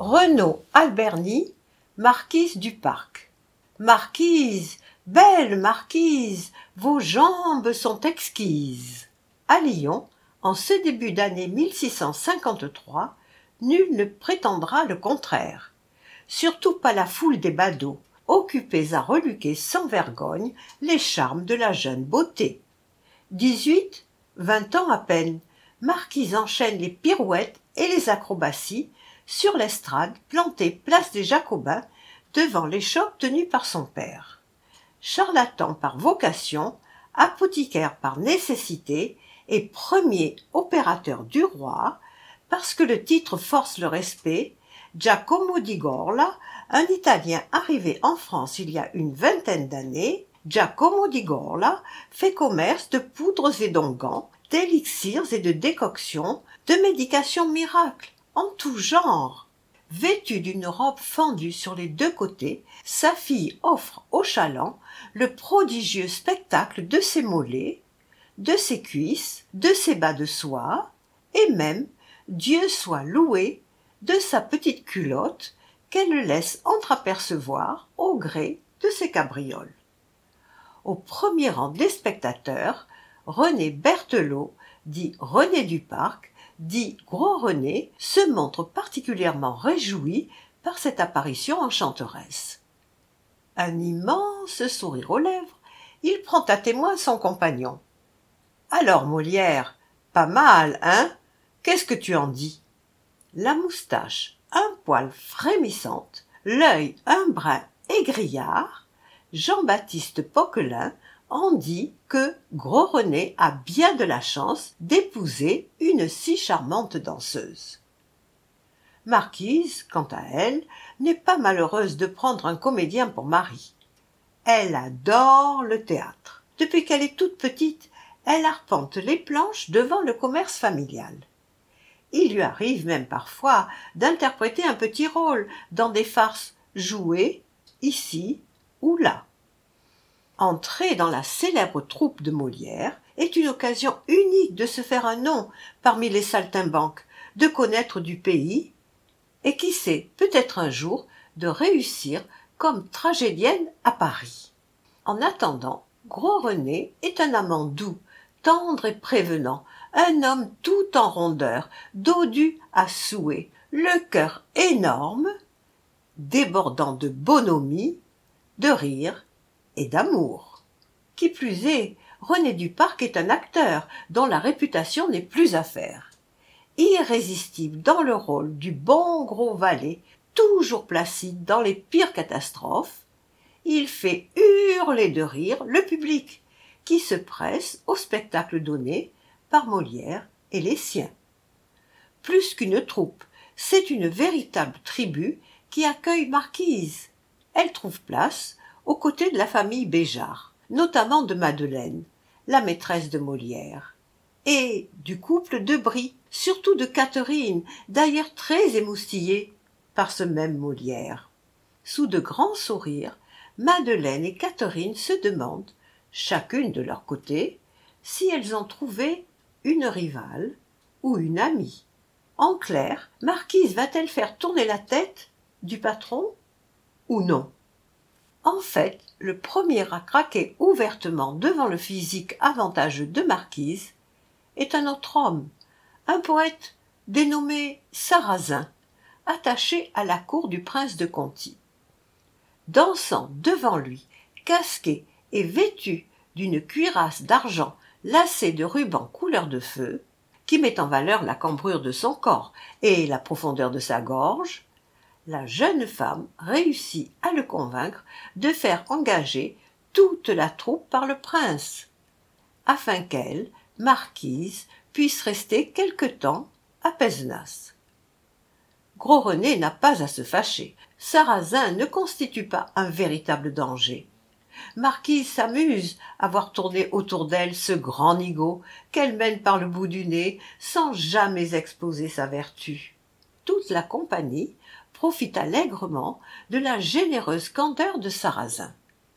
Renaud Alberni, marquise du Parc. Marquise, belle marquise, vos jambes sont exquises. À Lyon, en ce début d'année 1653, nul ne prétendra le contraire. Surtout pas la foule des badauds, occupés à reluquer sans vergogne les charmes de la jeune beauté. 18, 20 ans à peine, marquise enchaîne les pirouettes et les acrobaties sur l'estrade plantée place des Jacobins devant l'échoppe tenue par son père. Charlatan par vocation, apothicaire par nécessité et premier opérateur du roi, parce que le titre force le respect, Giacomo di Gorla, un Italien arrivé en France il y a une vingtaine d'années, Giacomo di Gorla fait commerce de poudres et d'onguents, d'élixirs et de décoctions, de médications miracles, en tout genre. Vêtue d'une robe fendue sur les deux côtés, sa fille offre aux chalands le prodigieux spectacle de ses mollets, de ses cuisses, de ses bas de soie, et même, Dieu soit loué, de sa petite culotte qu'elle laisse entreapercevoir au gré de ses cabrioles. Au premier rang des spectateurs, René Berthelot, dit René du Parc, dit Gros René, se montre particulièrement réjoui par cette apparition enchanteresse. Un immense sourire aux lèvres, il prend à témoin son compagnon. « Alors, Molière, pas mal, hein? Qu'est-ce que tu en dis ?» La moustache un poil frémissante, l'œil un brin égrillard, Jean-Baptiste Poquelin en dit que Gros René a bien de la chance d'épouser une si charmante danseuse. Marquise, quant à elle, n'est pas malheureuse de prendre un comédien pour mari. Elle adore le théâtre. Depuis qu'elle est toute petite, elle arpente les planches devant le commerce familial. Il lui arrive même parfois d'interpréter un petit rôle dans des farces jouées ici ou là. Entrer dans la célèbre troupe de Molière est une occasion unique de se faire un nom parmi les saltimbanques, de connaître du pays, et qui sait, peut-être un jour, de réussir comme tragédienne à Paris. En attendant, Gros René est un amant doux, tendre et prévenant, un homme tout en rondeur, dodu à souhait, le cœur énorme, débordant de bonhomie, de rire et d'amour. Qui plus est, René du Parc est un acteur dont la réputation n'est plus à faire. Irrésistible dans le rôle du bon gros valet, toujours placide dans les pires catastrophes, il fait hurler de rire le public, qui se presse au spectacle donné par Molière et les siens. Plus qu'une troupe, c'est une véritable tribu qui accueille Marquise. Elle trouve place aux côtés de la famille Béjart, notamment de Madeleine, la maîtresse de Molière, et du couple de Brie, surtout de Catherine, d'ailleurs très émoustillée par ce même Molière. Sous de grands sourires, Madeleine et Catherine se demandent, chacune de leur côté, si elles ont trouvé une rivale ou une amie. En clair, Marquise va-t-elle faire tourner la tête du patron ou non? En fait, le premier à craquer ouvertement devant le physique avantageux de Marquise est un autre homme, un poète dénommé Sarrazin, attaché à la cour du prince de Conti. Dansant devant lui, casqué et vêtu d'une cuirasse d'argent lacée de rubans couleur de feu, qui met en valeur la cambrure de son corps et la profondeur de sa gorge, la jeune femme réussit à le convaincre de faire engager toute la troupe par le prince, afin qu'elle, Marquise, puisse rester quelque temps à Pézenas. Gros René n'a pas à se fâcher. Sarrazin ne constitue pas un véritable danger. Marquise s'amuse à voir tourner autour d'elle ce grand nigaud qu'elle mène par le bout du nez sans jamais exposer sa vertu. Toute la compagnie profite allègrement de la généreuse candeur de Sarrazin.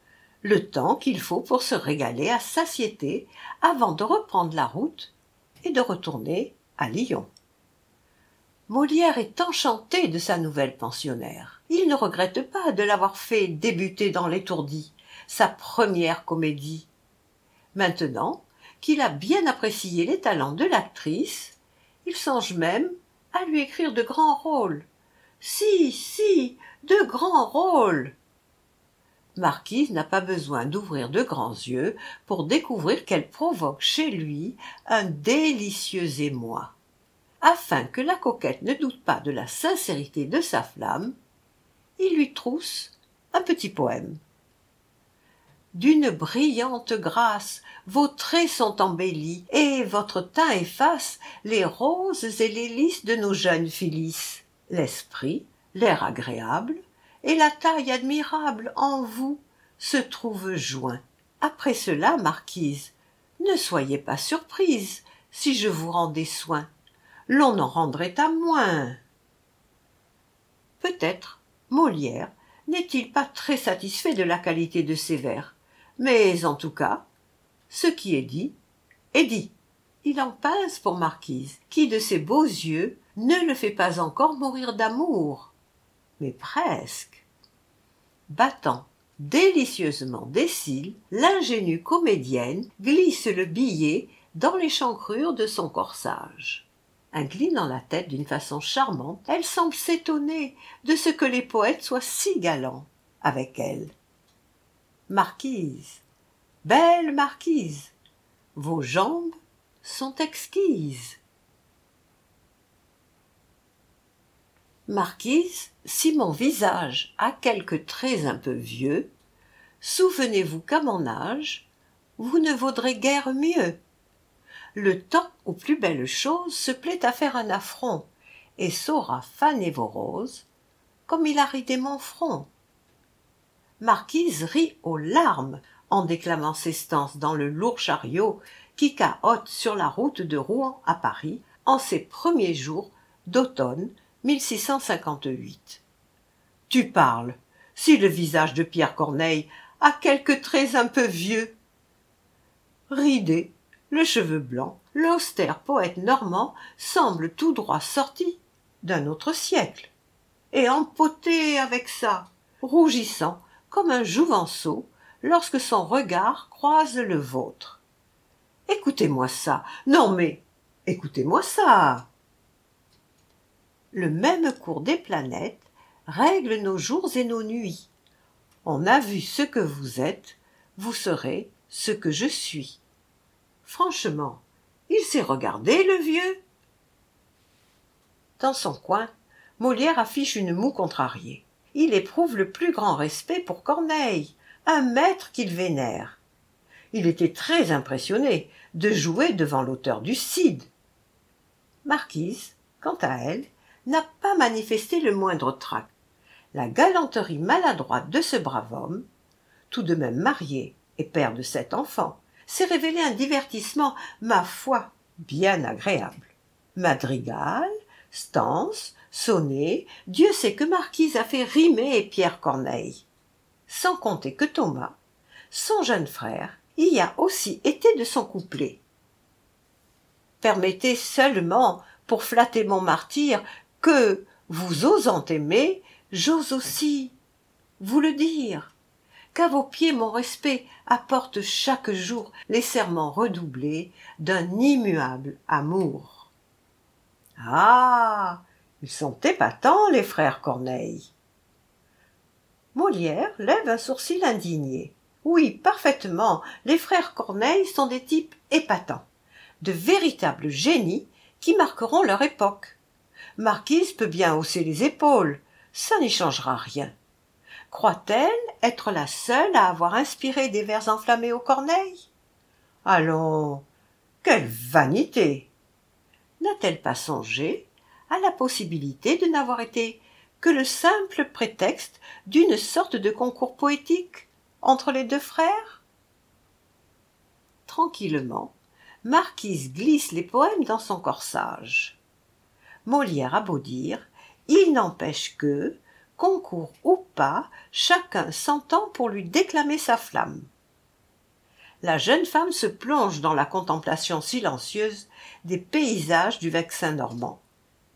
Le temps qu'il faut pour se régaler à satiété avant de reprendre la route et de retourner à Lyon. Molière est enchanté de sa nouvelle pensionnaire. Il ne regrette pas de l'avoir fait débuter dans L'Étourdi, sa première comédie. Maintenant qu'il a bien apprécié les talents de l'actrice, il songe même à lui écrire de grands rôles. Si, de grands rôles. Marquise n'a pas besoin d'ouvrir de grands yeux pour découvrir qu'elle provoque chez lui un délicieux émoi. Afin que la coquette ne doute pas de la sincérité de sa flamme, il lui trousse un petit poème. D'une brillante grâce, vos traits sont embellis, et votre teint efface les roses et les lys de nos jeunes Phyllis. L'esprit, l'air agréable, et la taille admirable en vous se trouvent joints. Après cela, marquise, ne soyez pas surprise si je vous rendais soin. L'on en rendrait à moins. Peut-être Molière n'est-il pas très satisfait de la qualité de ses vers, mais en tout cas, ce qui est dit, est dit. Il en pince pour Marquise, qui de ses beaux yeux ne le fait pas encore mourir d'amour, mais presque. Battant délicieusement des cils, l'ingénue comédienne glisse le billet dans l'échancrure de son corsage. Inclinant la tête d'une façon charmante, elle semble s'étonner de ce que les poètes soient si galants avec elle. Marquise, belle marquise, vos jambes sont exquises. Marquise, si mon visage a quelques traits un peu vieux, souvenez-vous qu'à mon âge, vous ne vaudrez guère mieux. Le temps aux plus belles choses se plaît à faire un affront, et saura faner vos roses, comme il a ridé mon front. Marquise rit aux larmes en déclamant ces stances dans le lourd chariot qui cahote sur la route de Rouen à Paris en ces premiers jours d'automne 1658. Tu parles, si le visage de Pierre Corneille a quelques traits un peu vieux. Ridé, le cheveu blanc, l'austère poète normand semble tout droit sorti d'un autre siècle, et empoté avec ça, rougissant comme un jouvenceau lorsque son regard croise le vôtre. Écoutez-moi ça, non mais écoutez-moi ça. Le même cours des planètes règle nos jours et nos nuits. On a vu ce que vous êtes, vous serez ce que je suis. Franchement, il s'est regardé, le vieux. Dans son coin, Molière affiche une moue contrariée. Il éprouve le plus grand respect pour Corneille, un maître qu'il vénère. Il était très impressionné de jouer devant l'auteur du Cid. Marquise, quant à elle, n'a pas manifesté le moindre trac. La galanterie maladroite de ce brave homme, tout de même marié et père de 7 enfants, s'est révélé un divertissement, ma foi, bien agréable. Madrigal, stances, sonnets, Dieu sait que Marquise a fait rimer Pierre Corneille. Sans compter que Thomas, son jeune frère, y a aussi été de son couplet. Permettez seulement, pour flatter mon martyre, que, vous osant aimer, j'ose aussi vous le dire, qu'à vos pieds mon respect apporte chaque jour les serments redoublés d'un immuable amour. Ah, ils sont épatants, les frères Corneille. Molière lève un sourcil indigné. Oui, parfaitement, les frères Corneille sont des types épatants, de véritables génies qui marqueront leur époque. Marquise peut bien hausser les épaules, ça n'y changera rien. Croit-elle être la seule à avoir inspiré des vers enflammés aux Corneille? Allons, quelle vanité! N'a-t-elle pas songé à la possibilité de n'avoir été que le simple prétexte d'une sorte de concours poétique entre les deux frères? Tranquillement, Marquise glisse les poèmes dans son corsage. Molière a beau dire, il n'empêche que, concours ou pas, chacun s'entend pour lui déclamer sa flamme. La jeune femme se plonge dans la contemplation silencieuse des paysages du Vexin normand.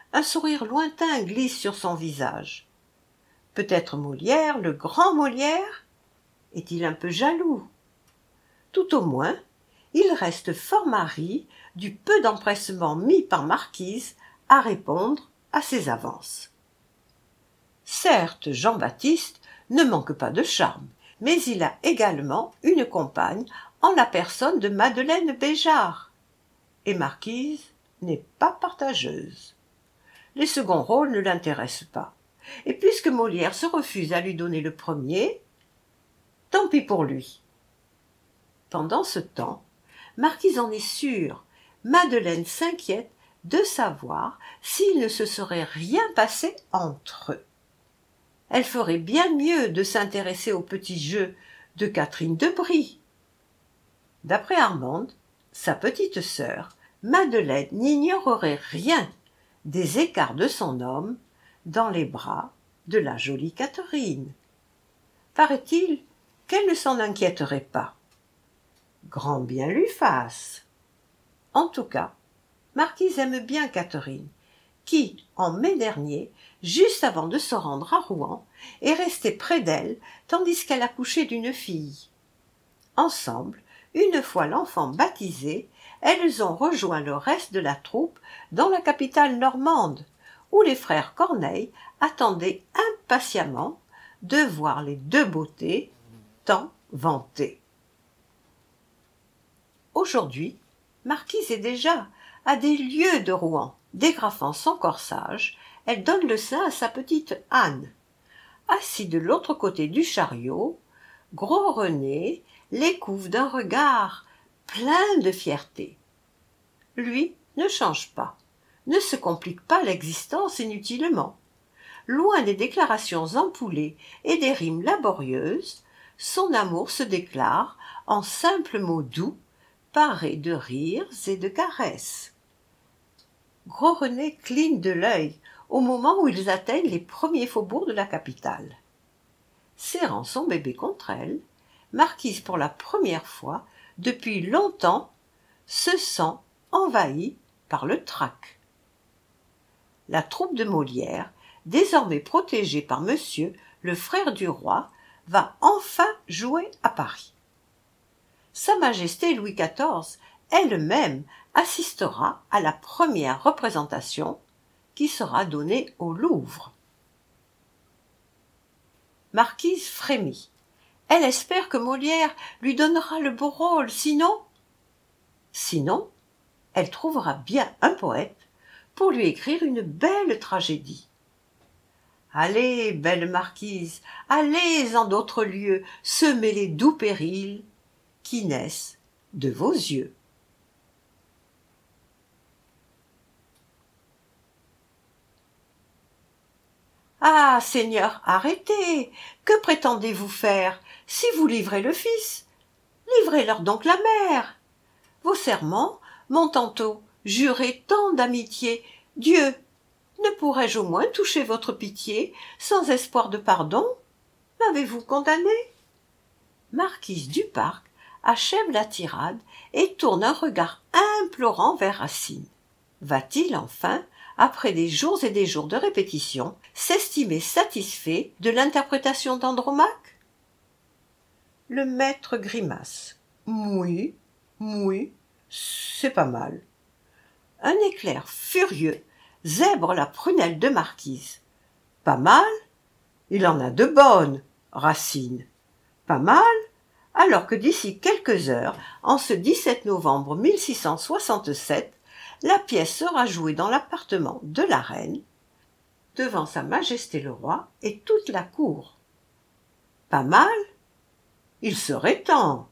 Un sourire lointain glisse sur son visage. Peut-être Molière, le grand Molière? Est-il un peu jaloux? Tout au moins, il reste fort mari du peu d'empressement mis par Marquise à répondre à ses avances. Certes, Jean-Baptiste ne manque pas de charme, mais il a également une compagne en la personne de Madeleine Béjart. Et Marquise n'est pas partageuse. Les seconds rôles ne l'intéressent pas. Et puisque Molière se refuse à lui donner le premier, tant pis pour lui. Pendant ce temps, Marquise en est sûre, Madeleine s'inquiète de savoir s'il ne se serait rien passé entre eux. Elle ferait bien mieux de s'intéresser au petit jeu de Catherine de Brie. D'après Armande, sa petite sœur, Madeleine n'ignorerait rien des écarts de son homme dans les bras de la jolie Catherine. Paraît-il qu'elle ne s'en inquiéterait pas. Grand bien lui fasse. En tout cas, Marquise aime bien Catherine, qui, en mai dernier, juste avant de se rendre à Rouen, est restée près d'elle tandis qu'elle accouchait d'une fille. Ensemble, une fois l'enfant baptisé, elles ont rejoint le reste de la troupe dans la capitale normande, où les frères Corneille attendaient impatiemment de voir les deux beautés tant vantées. Aujourd'hui, Marquise est déjà à des lieues de Rouen. Dégrafant son corsage, elle donne le sein à sa petite Anne. Assis de l'autre côté du chariot, Gros René l'écoute d'un regard plein de fierté. Lui ne change pas, ne se complique pas l'existence inutilement. Loin des déclarations empoulées et des rimes laborieuses, son amour se déclare en simples mots doux, parés de rires et de caresses. Gros René cligne de l'œil au moment où ils atteignent les premiers faubourgs de la capitale. Serrant son bébé contre elle, Marquise, pour la première fois depuis longtemps, se sent envahie par le trac. La troupe de Molière, désormais protégée par monsieur, le frère du roi, va enfin jouer à Paris. Sa Majesté Louis XIV elle-même assistera à la première représentation qui sera donnée au Louvre. Marquise frémit. Elle espère que Molière lui donnera le beau rôle, sinon, elle trouvera bien un poète pour lui écrire une belle tragédie. Allez, belle marquise, allez en d'autres lieux semer les doux périls qui naissent de vos yeux. Ah, Seigneur, arrêtez! Que prétendez-vous faire si vous livrez le fils? Livrez-leur donc la mère. Vos serments m'ont tantôt juré tant d'amitié. Dieu, ne pourrais-je au moins toucher votre pitié sans espoir de pardon? M'avez-vous condamné? Marquise du Parc achève la tirade et tourne un regard implorant vers Racine. Va-t-il enfin, après des jours et des jours de répétition, s'estimer satisfait de l'interprétation d'Andromaque? Le maître grimace. Oui, c'est pas mal. Un éclair furieux zèbre la prunelle de Marquise. Pas mal? Il en a de bonnes, Racine. Pas mal? Alors que d'ici quelques heures, en ce 17 novembre 1667, la pièce sera jouée dans l'appartement de la reine, devant Sa Majesté le Roi et toute la cour. Pas mal? Il serait temps.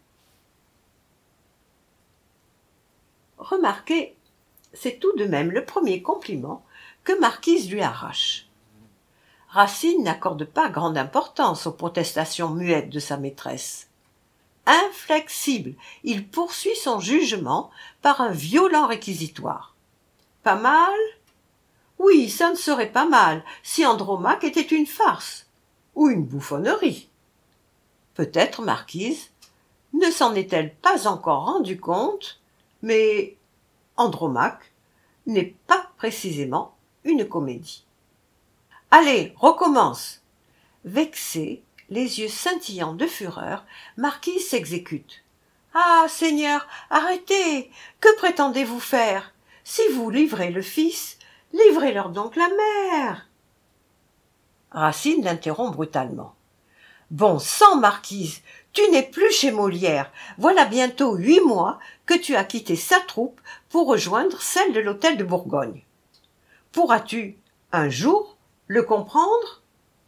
Remarquez, c'est tout de même le premier compliment que Marquise lui arrache. Racine n'accorde pas grande importance aux protestations muettes de sa maîtresse. Inflexible, il poursuit son jugement par un violent réquisitoire. Pas mal? Oui, ça ne serait pas mal si Andromaque était une farce ou une bouffonnerie. Peut-être Marquise ne s'en est-elle pas encore rendue compte, mais Andromaque n'est pas précisément une comédie. Allez, recommence. Vexée, les yeux scintillants de fureur, Marquise s'exécute. Ah, Seigneur, arrêtez! Que prétendez-vous faire? Si vous livrez le fils, livrez-leur donc la mère. Racine l'interrompt brutalement. Bon sang, Marquise, tu n'es plus chez Molière. Voilà bientôt 8 mois que tu as quitté sa troupe pour rejoindre celle de l'hôtel de Bourgogne. Pourras-tu, un jour, le comprendre?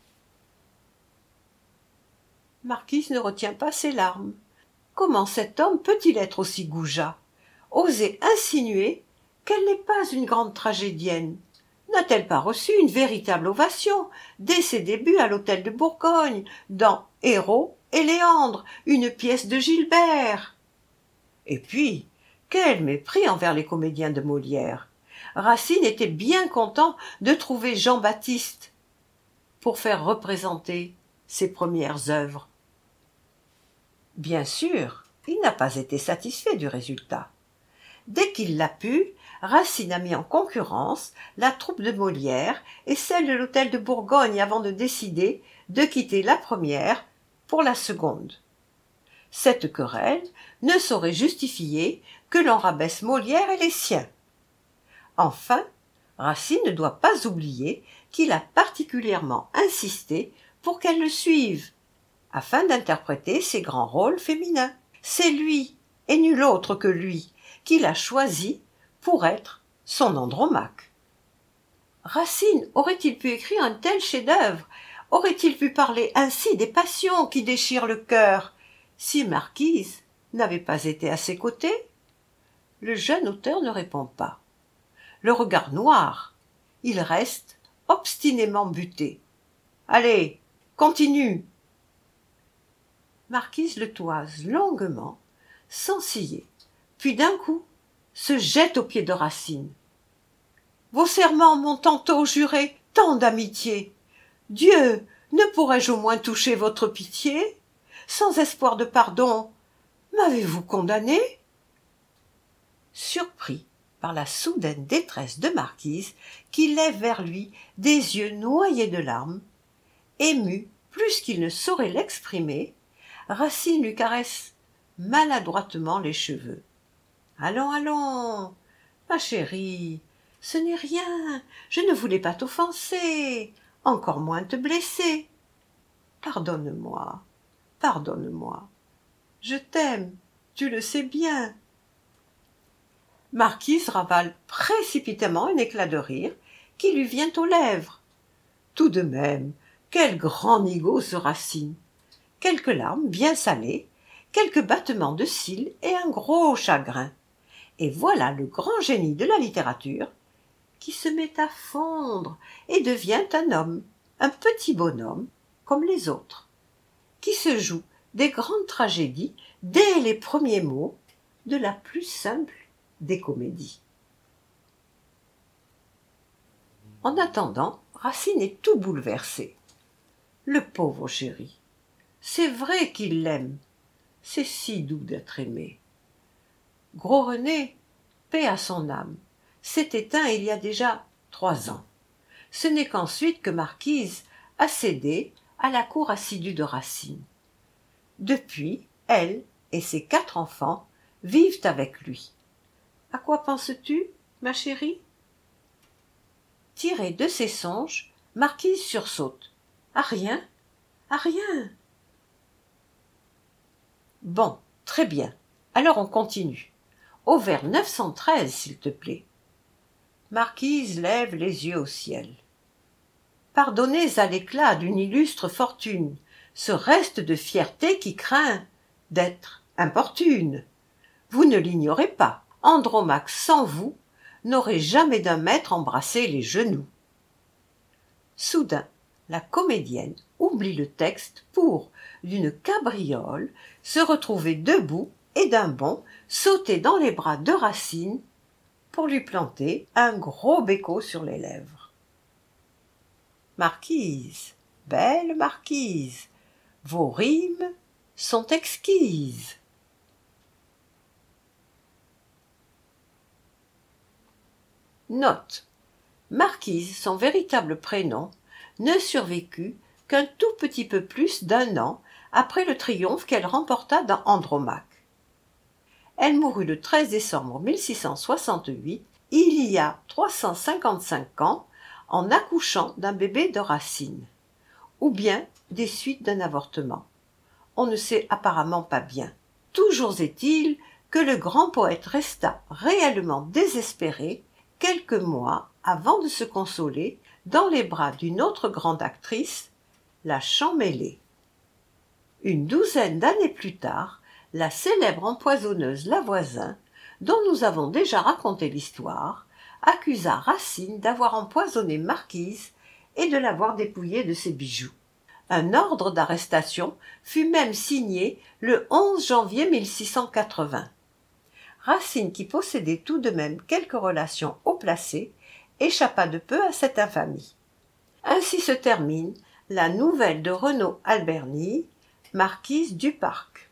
Marquise ne retient pas ses larmes. Comment cet homme peut-il être aussi goujat? Oser insinuer qu'elle n'est pas une grande tragédienne? N'a-t-elle pas reçu une véritable ovation dès ses débuts à l'hôtel de Bourgogne, dans Héros et Léandre, une pièce de Gilbert? Et puis, quel mépris envers les comédiens de Molière! Racine était bien content de trouver Jean-Baptiste pour faire représenter ses premières œuvres. Bien sûr, il n'a pas été satisfait du résultat. Dès qu'il l'a pu, Racine a mis en concurrence la troupe de Molière et celle de l'hôtel de Bourgogne avant de décider de quitter la première pour la seconde. Cette querelle ne saurait justifier que l'on rabaisse Molière et les siens. Enfin, Racine ne doit pas oublier qu'il a particulièrement insisté pour qu'elle le suive, afin d'interpréter ses grands rôles féminins. C'est lui, et nul autre que lui, qui l'a choisi pour être son Andromaque. Racine aurait-il pu écrire un tel chef-d'œuvre? Aurait-il pu parler ainsi des passions qui déchirent le cœur, si Marquise n'avait pas été à ses côtés? Le jeune auteur ne répond pas. Le regard noir, il reste obstinément buté. Allez, continue. Marquise le toise longuement, sans ciller, puis d'un coup se jette aux pieds de Racine. Vos serments m'ont tantôt juré tant d'amitié. Dieu, ne pourrais-je au moins toucher votre pitié? Sans espoir de pardon, m'avez-vous condamné? Surpris par la soudaine détresse de Marquise, qui lève vers lui des yeux noyés de larmes, ému plus qu'il ne saurait l'exprimer, Racine lui caresse maladroitement les cheveux. « Allons, allons, ma chérie, ce n'est rien, je ne voulais pas t'offenser, encore moins te blesser. Pardonne-moi, pardonne-moi, je t'aime, tu le sais bien. » Marquise ravale précipitamment un éclat de rire qui lui vient aux lèvres. Tout de même, quel grand nigaud ce Racine! Quelques larmes bien salées, quelques battements de cils et un gros chagrin. Et voilà le grand génie de la littérature qui se met à fondre et devient un homme, un petit bonhomme comme les autres, qui se joue des grandes tragédies dès les premiers mots de la plus simple des comédies. En attendant, Racine est tout bouleversé. Le pauvre chéri, c'est vrai qu'il l'aime, c'est si doux d'être aimé. Gros René, paix à son âme, s'est éteint il y a déjà 3 ans. Ce n'est qu'ensuite que Marquise a cédé à la cour assidue de Racine. Depuis, elle et ses 4 enfants vivent avec lui. À quoi penses-tu, ma chérie? Tirée de ses songes, Marquise sursaute. À rien, à rien. Bon, très bien. Alors on continue. Au vers 913, s'il te plaît. Marquise lève les yeux au ciel. Pardonnez à l'éclat d'une illustre fortune ce reste de fierté qui craint d'être importune. Vous ne l'ignorez pas, Andromaque sans vous n'aurait jamais d'un mètre embrassé les genoux. Soudain, la comédienne oublie le texte pour, d'une cabriole, se retrouver debout et d'un bond sauter dans les bras de Racine pour lui planter un gros béco sur les lèvres. Marquise, belle marquise, vos rimes sont exquises. Note. Marquise, son véritable prénom, ne survécut qu'un tout petit peu plus d'1 an après le triomphe qu'elle remporta dans Andromaque. Elle mourut le 13 décembre 1668, il y a 355 ans, en accouchant d'un bébé de Racine, ou bien des suites d'un avortement. On ne sait apparemment pas bien. Toujours est-il que le grand poète resta réellement désespéré quelques mois avant de se consoler dans les bras d'une autre grande actrice, la Champmeslé. Une douzaine d'années plus tard, la célèbre empoisonneuse Lavoisin, dont nous avons déjà raconté l'histoire, accusa Racine d'avoir empoisonné Marquise et de l'avoir dépouillée de ses bijoux. Un ordre d'arrestation fut même signé le 11 janvier 1680. Racine, qui possédait tout de même quelques relations haut placées, échappa de peu à cette infamie. Ainsi se termine la nouvelle de Renaud Alberni, marquise du Parc.